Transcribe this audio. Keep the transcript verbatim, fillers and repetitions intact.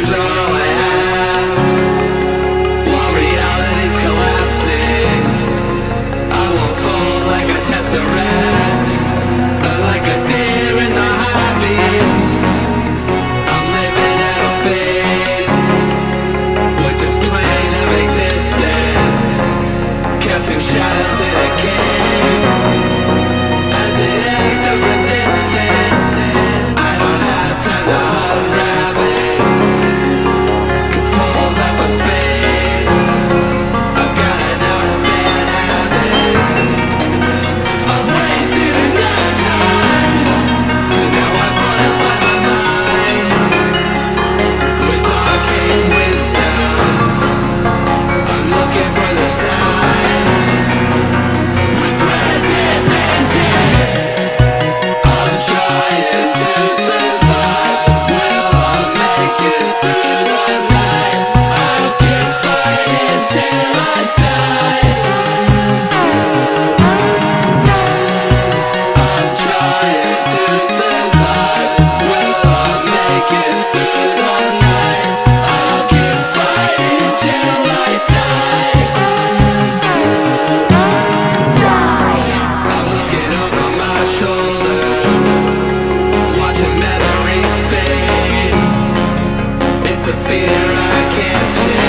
time's all I have. While reality's collapsing, I will fall like a tesseract, or like a deer in the high beams. I'm living at a phase with this plane of existence, casting shadows in a cave as the act of resistance. I don't have time to hunt rabbits, controls off of space. I've got enough bad habits. I've wasted enough time, so now I fortify my mind with arcane wisdom. I'm looking for the signs with present intentions. I'm trying to survive. Will I make it through the night? I'll keep fighting till I die. I'm trying to survive. Will I make it through the night? I'll keep fighting till I die. I'm looking over my shoulder, watching memories fade. It's the fear I can't shake.